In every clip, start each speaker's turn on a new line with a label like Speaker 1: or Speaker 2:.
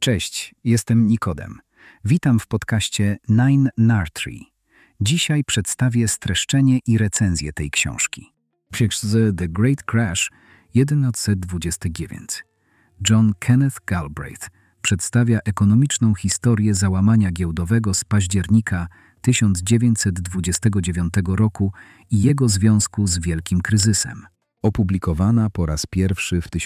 Speaker 1: Cześć, jestem Nikodem. Witam w podcaście Nine Nartree. Dzisiaj przedstawię streszczenie i recenzję tej książki. Książce The Great Crash 1929. John Kenneth Galbraith przedstawia ekonomiczną historię załamania giełdowego z października 1929 roku i jego związku z wielkim kryzysem. Opublikowana po raz pierwszy w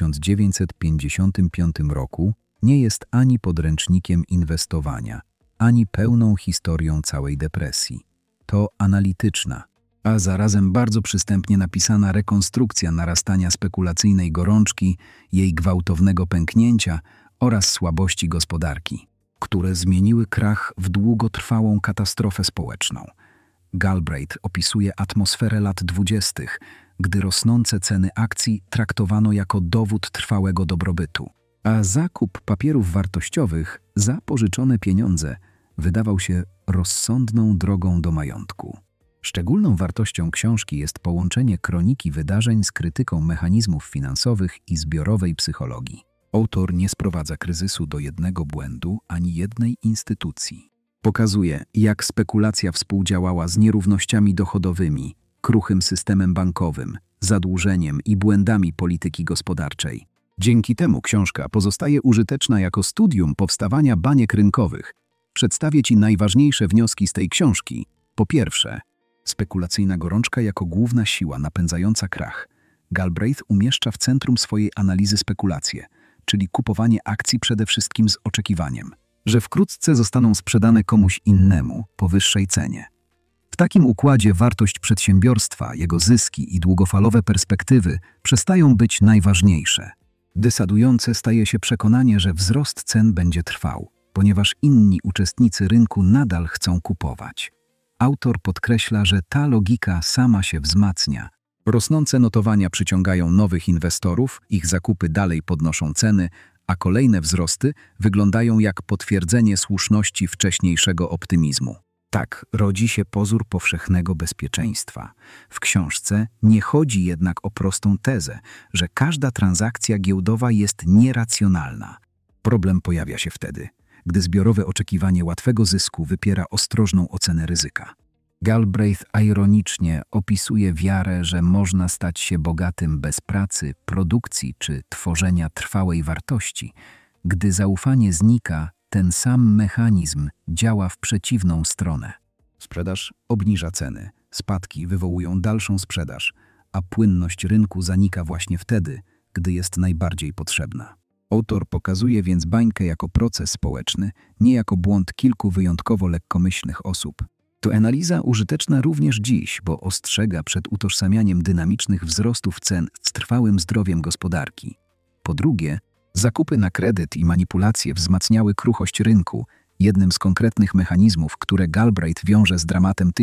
Speaker 1: 1955 roku, nie jest ani podręcznikiem inwestowania, ani pełną historią całej depresji. To analityczna, a zarazem bardzo przystępnie napisana rekonstrukcja narastania spekulacyjnej gorączki, jej gwałtownego pęknięcia oraz słabości gospodarki, które zmieniły krach w długotrwałą katastrofę społeczną. Galbraith opisuje atmosferę lat 20., gdy rosnące ceny akcji traktowano jako dowód trwałego dobrobytu, a zakup papierów wartościowych za pożyczone pieniądze wydawał się rozsądną drogą do majątku. Szczególną wartością książki jest połączenie kroniki wydarzeń z krytyką mechanizmów finansowych i zbiorowej psychologii. Autor nie sprowadza kryzysu do jednego błędu ani jednej instytucji. Pokazuje, jak spekulacja współdziałała z nierównościami dochodowymi, kruchym systemem bankowym, zadłużeniem i błędami polityki gospodarczej. Dzięki temu książka pozostaje użyteczna jako studium powstawania baniek rynkowych. Przedstawię Ci najważniejsze wnioski z tej książki. Po pierwsze, spekulacyjna gorączka jako główna siła napędzająca krach. Galbraith umieszcza w centrum swojej analizy spekulacje, czyli kupowanie akcji przede wszystkim z oczekiwaniem, że wkrótce zostaną sprzedane komuś innemu po wyższej cenie. W takim układzie wartość przedsiębiorstwa, jego zyski i długofalowe perspektywy przestają być najważniejsze. Decydujące staje się przekonanie, że wzrost cen będzie trwał, ponieważ inni uczestnicy rynku nadal chcą kupować. Autor podkreśla, że ta logika sama się wzmacnia. Rosnące notowania przyciągają nowych inwestorów, ich zakupy dalej podnoszą ceny, a kolejne wzrosty wyglądają jak potwierdzenie słuszności wcześniejszego optymizmu. Tak rodzi się pozór powszechnego bezpieczeństwa. W książce nie chodzi jednak o prostą tezę, że każda transakcja giełdowa jest nieracjonalna. Problem pojawia się wtedy, gdy zbiorowe oczekiwanie łatwego zysku wypiera ostrożną ocenę ryzyka. Galbraith ironicznie opisuje wiarę, że można stać się bogatym bez pracy, produkcji czy tworzenia trwałej wartości. Gdy zaufanie znika, ten sam mechanizm działa w przeciwną stronę. Sprzedaż obniża ceny, spadki wywołują dalszą sprzedaż, a płynność rynku zanika właśnie wtedy, gdy jest najbardziej potrzebna. Autor pokazuje więc bańkę jako proces społeczny, nie jako błąd kilku wyjątkowo lekkomyślnych osób. To analiza użyteczna również dziś, bo ostrzega przed utożsamianiem dynamicznych wzrostów cen z trwałym zdrowiem gospodarki. Po drugie, zakupy na kredyt i manipulacje wzmacniały kruchość rynku, jednym z konkretnych mechanizmów, które Galbraith wiąże z dramatem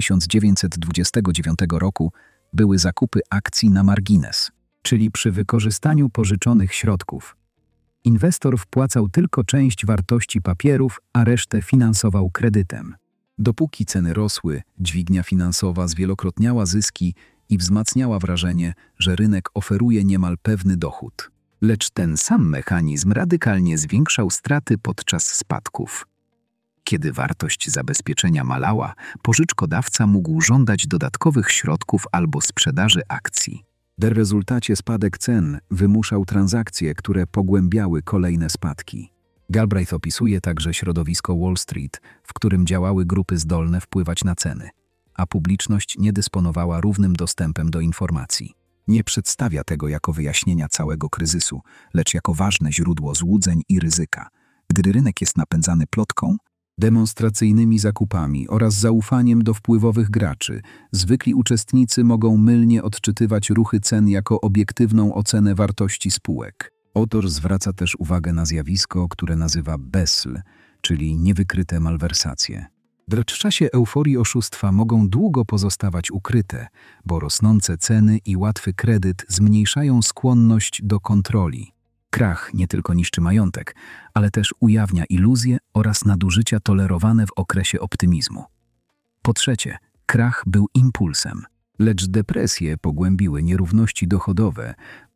Speaker 1: 1929 roku, były zakupy akcji na margines, czyli przy wykorzystaniu pożyczonych środków. Inwestor wpłacał tylko część wartości papierów, a resztę finansował kredytem. Dopóki ceny rosły, dźwignia finansowa zwielokrotniała zyski i wzmacniała wrażenie, że rynek oferuje niemal pewny dochód. Lecz ten sam mechanizm radykalnie zwiększał straty podczas spadków. Kiedy wartość zabezpieczenia malała, pożyczkodawca mógł żądać dodatkowych środków albo sprzedaży akcji. W rezultacie spadek cen wymuszał transakcje, które pogłębiały kolejne spadki. Galbraith opisuje także środowisko Wall Street, w którym działały grupy zdolne wpływać na ceny, a publiczność nie dysponowała równym dostępem do informacji. Nie przedstawia tego jako wyjaśnienia całego kryzysu, lecz jako ważne źródło złudzeń i ryzyka. Gdy rynek jest napędzany plotką, demonstracyjnymi zakupami oraz zaufaniem do wpływowych graczy, zwykli uczestnicy mogą mylnie odczytywać ruchy cen jako obiektywną ocenę wartości spółek. Autor zwraca też uwagę na zjawisko, które nazywa BESL, czyli niewykryte malwersacje. Lecz w czasie euforii oszustwa mogą długo pozostawać ukryte, bo rosnące ceny i łatwy kredyt zmniejszają skłonność do kontroli. Krach nie tylko niszczy majątek, ale też ujawnia iluzje oraz nadużycia tolerowane w okresie optymizmu. Po trzecie, krach był impulsem, lecz depresje pogłębiły nierówności dochodowe,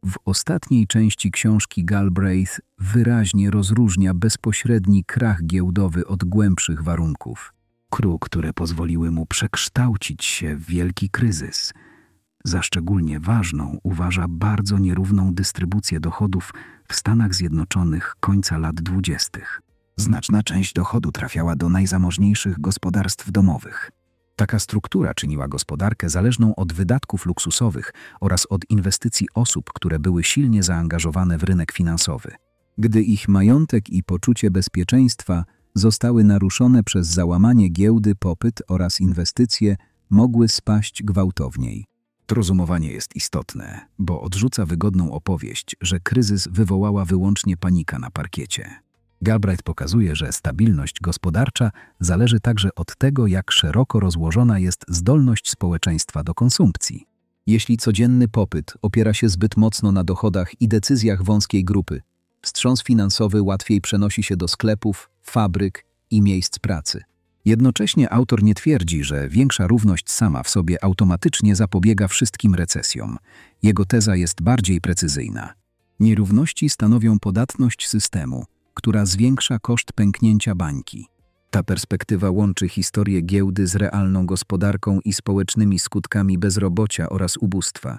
Speaker 1: W ostatniej części książki Galbraith wyraźnie rozróżnia bezpośredni krach giełdowy od głębszych warunków, które pozwoliły mu przekształcić się w wielki kryzys. Za szczególnie ważną uważa bardzo nierówną dystrybucję dochodów w Stanach Zjednoczonych końca lat 20. Znaczna część dochodu trafiała do najzamożniejszych gospodarstw domowych. Taka struktura czyniła gospodarkę zależną od wydatków luksusowych oraz od inwestycji osób, które były silnie zaangażowane w rynek finansowy. Gdy ich majątek i poczucie bezpieczeństwa zostały naruszone przez załamanie giełdy, popyt oraz inwestycje mogły spaść gwałtowniej. To rozumowanie jest istotne, bo odrzuca wygodną opowieść, że kryzys wywołała wyłącznie panika na parkiecie. Galbraith pokazuje, że stabilność gospodarcza zależy także od tego, jak szeroko rozłożona jest zdolność społeczeństwa do konsumpcji. Jeśli codzienny popyt opiera się zbyt mocno na dochodach i decyzjach wąskiej grupy, wstrząs finansowy łatwiej przenosi się do sklepów, fabryk i miejsc pracy. Jednocześnie autor nie twierdzi, że większa równość sama w sobie automatycznie zapobiega wszystkim recesjom. Jego teza jest bardziej precyzyjna. Nierówności stanowią podatność systemu, która zwiększa koszt pęknięcia bańki. Ta perspektywa łączy historię giełdy z realną gospodarką i społecznymi skutkami bezrobocia oraz ubóstwa.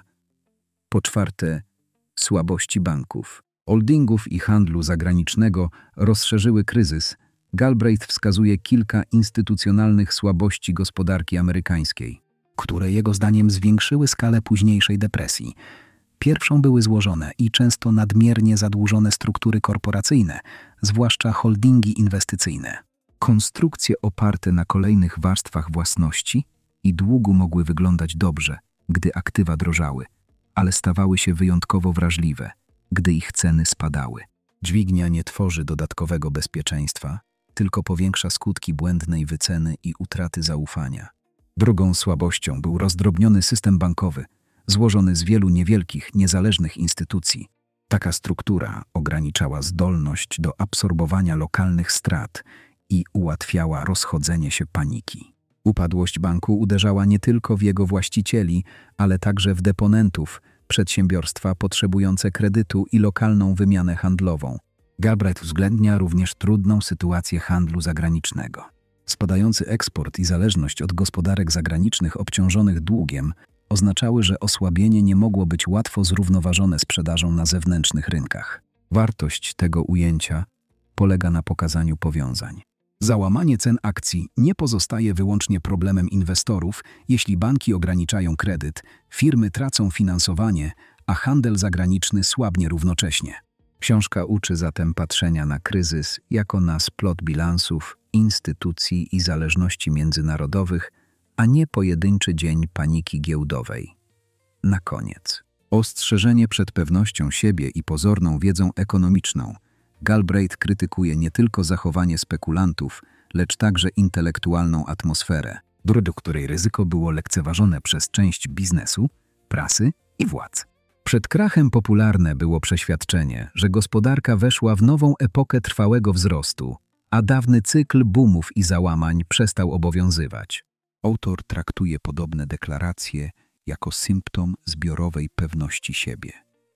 Speaker 1: Po czwarte, słabości banków, holdingów i handlu zagranicznego rozszerzyły kryzys. Galbraith wskazuje kilka instytucjonalnych słabości gospodarki amerykańskiej, które jego zdaniem zwiększyły skalę późniejszej depresji. Pierwszą były złożone i często nadmiernie zadłużone struktury korporacyjne, zwłaszcza holdingi inwestycyjne. Konstrukcje oparte na kolejnych warstwach własności i długu mogły wyglądać dobrze, gdy aktywa drożały, ale stawały się wyjątkowo wrażliwe, gdy ich ceny spadały. Dźwignia nie tworzy dodatkowego bezpieczeństwa, tylko powiększa skutki błędnej wyceny i utraty zaufania. Drugą słabością był rozdrobniony system bankowy, złożony z wielu niewielkich, niezależnych instytucji. Taka struktura ograniczała zdolność do absorbowania lokalnych strat i ułatwiała rozchodzenie się paniki. Upadłość banku uderzała nie tylko w jego właścicieli, ale także w deponentów, przedsiębiorstwa potrzebujące kredytu i lokalną wymianę handlową. Galbraith uwzględnia również trudną sytuację handlu zagranicznego. Spadający eksport i zależność od gospodarek zagranicznych obciążonych długiem oznaczały, że osłabienie nie mogło być łatwo zrównoważone sprzedażą na zewnętrznych rynkach. Wartość tego ujęcia polega na pokazaniu powiązań. Załamanie cen akcji nie pozostaje wyłącznie problemem inwestorów. Jeśli banki ograniczają kredyt, firmy tracą finansowanie, a handel zagraniczny słabnie równocześnie. Książka uczy zatem patrzenia na kryzys jako na splot bilansów, instytucji i zależności międzynarodowych, a nie pojedynczy dzień paniki giełdowej. Na koniec. Ostrzeżenie przed pewnością siebie i pozorną wiedzą ekonomiczną. Galbraith krytykuje nie tylko zachowanie spekulantów, lecz także intelektualną atmosferę, do której ryzyko było lekceważone przez część biznesu, prasy i władz. Przed krachem popularne było przeświadczenie, że gospodarka weszła w nową epokę trwałego wzrostu, a dawny cykl boomów i załamań przestał obowiązywać. Autor traktuje podobne deklaracje jako symptom zbiorowej pewności siebie.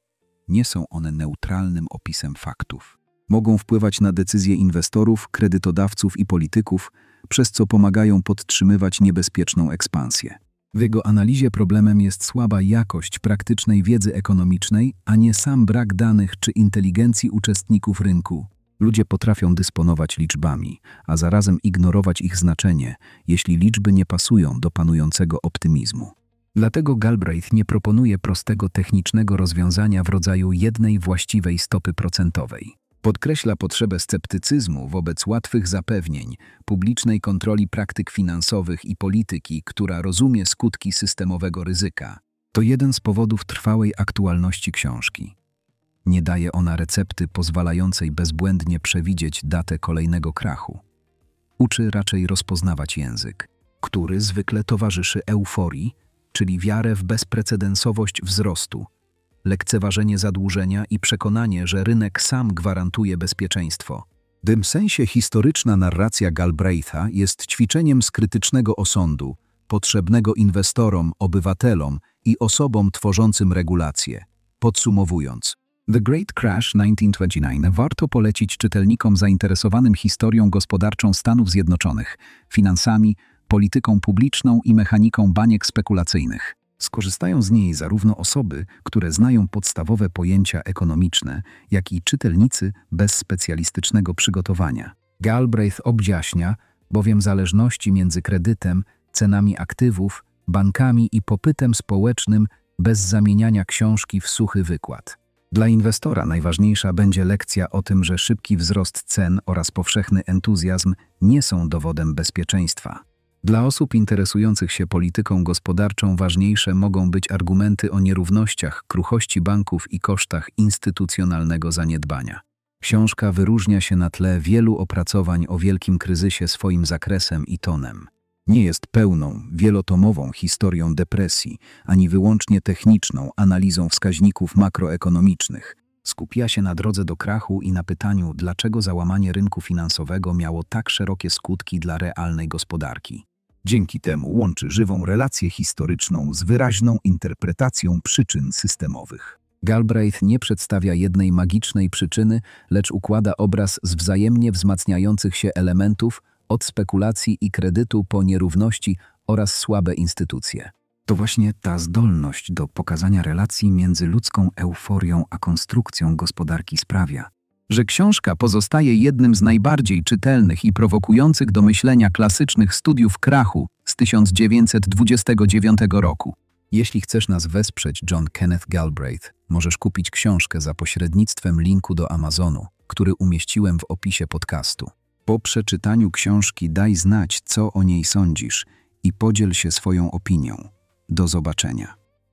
Speaker 1: Nie są one neutralnym opisem faktów. Mogą wpływać na decyzje inwestorów, kredytodawców i polityków, przez co pomagają podtrzymywać niebezpieczną ekspansję. W jego analizie problemem jest słaba jakość praktycznej wiedzy ekonomicznej, a nie sam brak danych czy inteligencji uczestników rynku. Ludzie potrafią dysponować liczbami, a zarazem ignorować ich znaczenie, jeśli liczby nie pasują do panującego optymizmu. Dlatego Galbraith nie proponuje prostego technicznego rozwiązania w rodzaju jednej właściwej stopy procentowej. Podkreśla potrzebę sceptycyzmu wobec łatwych zapewnień, publicznej kontroli praktyk finansowych i polityki, która rozumie skutki systemowego ryzyka. To jeden z powodów trwałej aktualności książki. Nie daje ona recepty pozwalającej bezbłędnie przewidzieć datę kolejnego krachu. Uczy raczej rozpoznawać język, który zwykle towarzyszy euforii, czyli wiarę w bezprecedensowość wzrostu, lekceważenie zadłużenia i przekonanie, że rynek sam gwarantuje bezpieczeństwo. W tym sensie historyczna narracja Galbraitha jest ćwiczeniem z krytycznego osądu, potrzebnego inwestorom, obywatelom i osobom tworzącym regulacje. Podsumowując, The Great Crash 1929 warto polecić czytelnikom zainteresowanym historią gospodarczą Stanów Zjednoczonych, finansami, polityką publiczną i mechaniką baniek spekulacyjnych. Skorzystają z niej zarówno osoby, które znają podstawowe pojęcia ekonomiczne, jak i czytelnicy bez specjalistycznego przygotowania. Galbraith objaśnia bowiem zależności między kredytem, cenami aktywów, bankami i popytem społecznym bez zamieniania książki w suchy wykład. Dla inwestora najważniejsza będzie lekcja o tym, że szybki wzrost cen oraz powszechny entuzjazm nie są dowodem bezpieczeństwa. Dla osób interesujących się polityką gospodarczą ważniejsze mogą być argumenty o nierównościach, kruchości banków i kosztach instytucjonalnego zaniedbania. Książka wyróżnia się na tle wielu opracowań o wielkim kryzysie swoim zakresem i tonem. Nie jest pełną, wielotomową historią depresji, ani wyłącznie techniczną analizą wskaźników makroekonomicznych. Skupia się na drodze do krachu i na pytaniu, dlaczego załamanie rynku finansowego miało tak szerokie skutki dla realnej gospodarki. Dzięki temu łączy żywą relację historyczną z wyraźną interpretacją przyczyn systemowych. Galbraith nie przedstawia jednej magicznej przyczyny, lecz układa obraz z wzajemnie wzmacniających się elementów, od spekulacji i kredytu po nierówności oraz słabe instytucje. To właśnie ta zdolność do pokazania relacji między ludzką euforią a konstrukcją gospodarki sprawia, że książka pozostaje jednym z najbardziej czytelnych i prowokujących do myślenia klasycznych studiów krachu z 1929 roku. Jeśli chcesz nas wesprzeć, John Kenneth Galbraith, możesz kupić książkę za pośrednictwem linku do Amazonu, który umieściłem w opisie podcastu. Po przeczytaniu książki daj znać, co o niej sądzisz i podziel się swoją opinią. Do zobaczenia.